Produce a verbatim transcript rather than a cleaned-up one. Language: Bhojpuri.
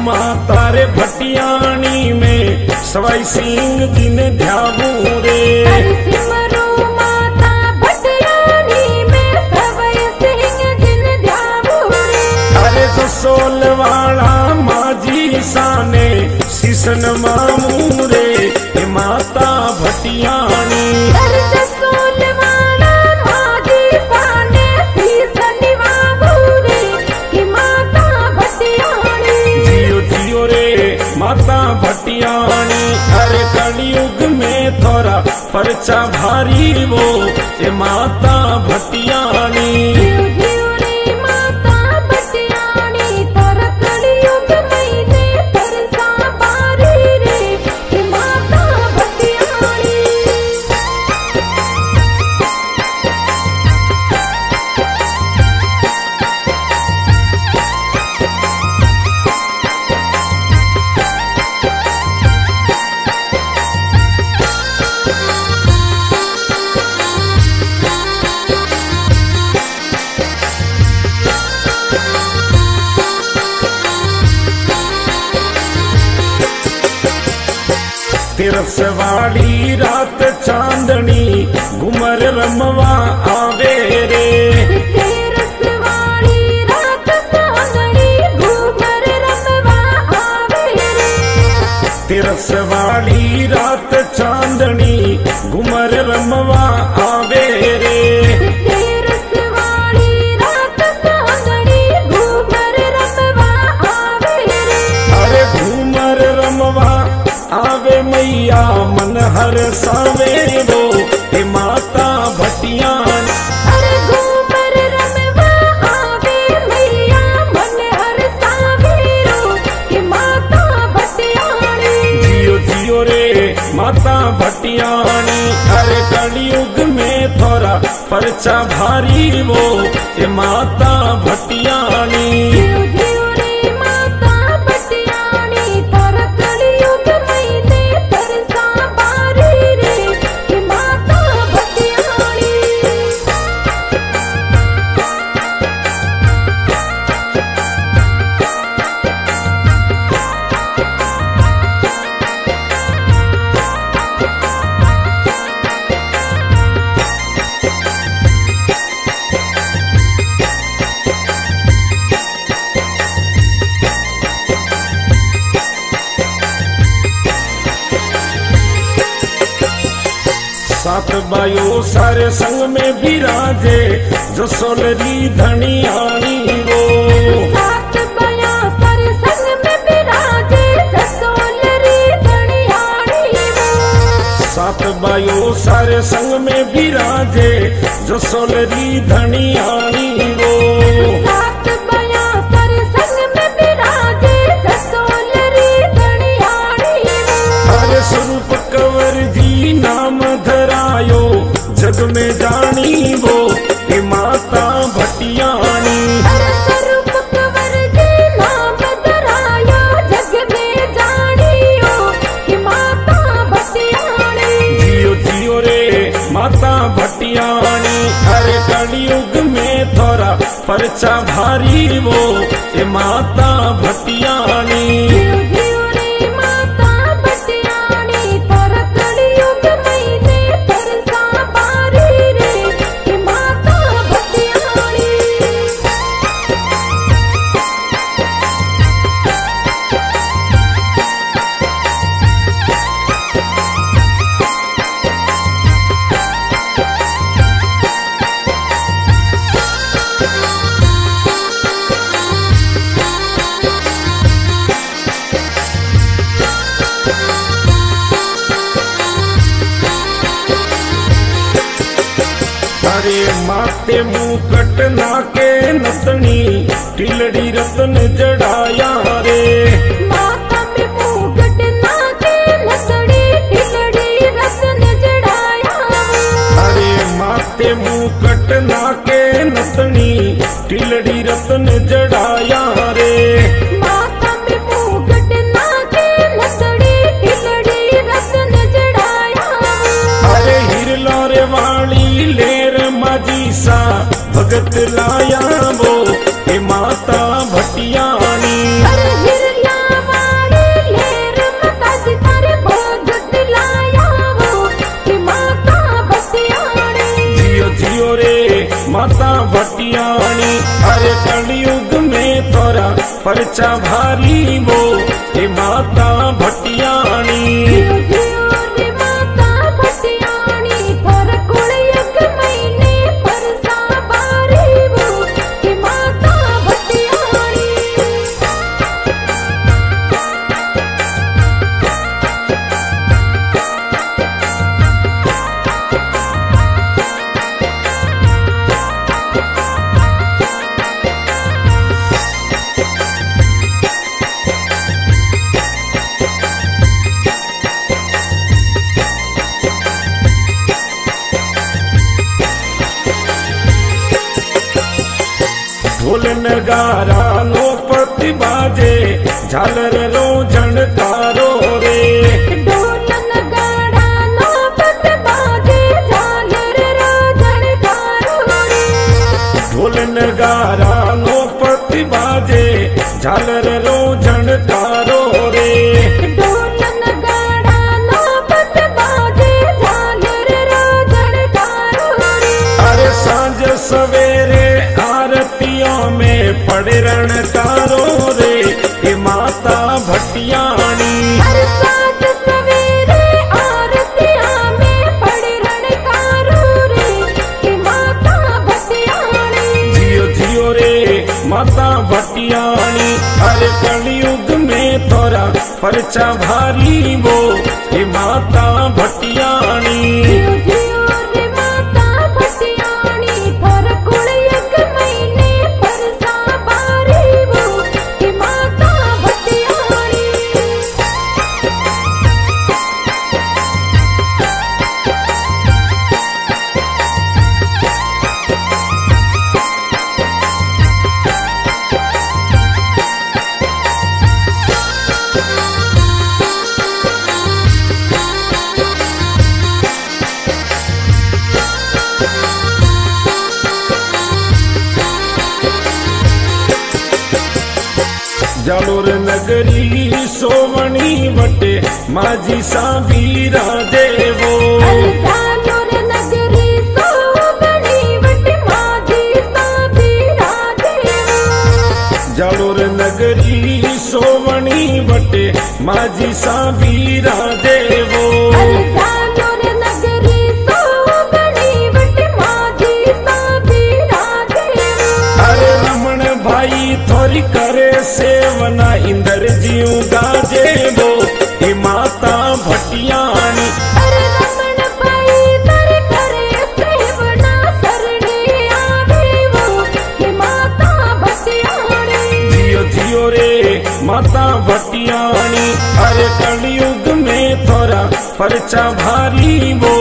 माता रे भटियाणी में सवाई सिंह जिन ध्यावू रे। सिमरो माता भटियाणी में सवाई सिंह जिन ध्यावू रे। अरे जसोल वाला माझी साने सीसन मामू रे हे माता भटियाणी। अरे जसोल वाला माझी साने सीसन मामू रे हे माता भटियाणी। जियो जियो रे माता भटियाणी। अरे कलयुग में थोड़ा परचा भारी वो ये माता भटियाणी। जियो जियो रे माता भटियाणी तोर कलयुग महीने तरसा बारी रे हे माता भटियाणी। तिरस वाली रात चांदनी घुमर रमवा आवे रे। तेरस वाली रात चांदनी घूमर रमवा आवे रे। तिरस वाली रात चांदनी घुमर रमवा आवे रे। तेरस वाली रात चांदनी घूमर रमवा आवे रे। अरे घूमर रमवा आवे मैया मन हर सावे रो हे माता भटियाणी। अरे घूमर रमवा आवे मैया मन हर सावेरो कि माता भटियाणी। जियो जियो रे माता भटियाणी। अरे कलयुग में थोड़ा परचा भारी वो ये माता भटियाणी। जियो जियो रे माता भटियाणी तोर कलयुग महीने तरसा बारी रे कि माता भटियाणी। सात बायो सारे संग में विराजे जो सोलरी धनियाणी वो। सात बया सर संग में विराजे जसोलरी धनियाणी वो। सात बायो सारे संग में विराजे जो सोलरी धनियाणी वो। सात बया सर संग में विराजे जसोलरी धनियाणी वो। अरे स्वरूप कंवर जी नाम धरायो जग में जानी वो हे माता भटियाणी। अरे स्वरूप कंवर जी नाम धरायो जग में जानियो कि माता भटियाणी। जियो जियो रे माता भटियाणी। अरे कलयुग में थोड़ा परचा भारी वो ये माता भटियाणी। जियो जियो रे माता भटियाणी तोर कलयुग महीने तरसा बारी रे कि माता भटियाणी। अरे माते मुकट नाके नतनी टिलड़ी रतन जड़ाया रे। माता में मुकुट नाके नसड़ी टिलड़ी रतन जड़ाया। अरे माते मुकट नाके नतनी टिलड़ी रतन जड़ाया रे। माता में मुकुट नाके नसड़ी टिलड़ी रतन जड़ाया। अरे हिरलो रे वाली लेर माझी सा भगत लाया वो हे माता भटियाणी। अरे हिरला परचा भारी वो हे माता भटियाणी। जियो जियो रे माता भटियाणी थोर कुल एक महीने परसा बारी वो हे माता भटियाणी। ढोल नगारा नो पति बाजे झालर रो झणकारो रे। ढोल नगाड़ा नौबत बाजे झालर रो झणकारो रे। ढोल नगारा नो पति बाजे झालर रो झणकारो रे। ढोल नगाड़ा नौबत बाजे झालर रो झणकारो रे। अरे सांझ सवेरे आरतियों में पड़े रणकारो रे हे माता भटियाणी। हर साथ सवेरे आरतियां में पड़े रणकारो रे हे माता भटियाणी। जियो जियो रे माता भटियाणी। अरे कलयुग में थोड़ा परचा भारी वो हे माता भटियाणी। जियो जियो रे माता भटियाणी थोर कुल एक महीने परसा बारी वो हे माता भटियाणी। जालोर नगरी सोवणी वटे माझी साबीरा देवो। अरे जालोर नगरी सोवणी वटे माझी साबीरा देवो। जालोर नगरी सोवणी वटे माझी साबीरा देवो। अरे जालोर नगरी सोवणी वटे माझी साबीरा देवो। अरे रमण भाई थोरी करे सेवना इंदर जीव गाजे वो हे माता भटियाणी। अरे रमण भाई तर करे सेवना सरणे आवे वो हे माता भटियाणी। जियो जियो रे माता भटियाणी। अरे कलयुग में थोड़ा परचा भारी वो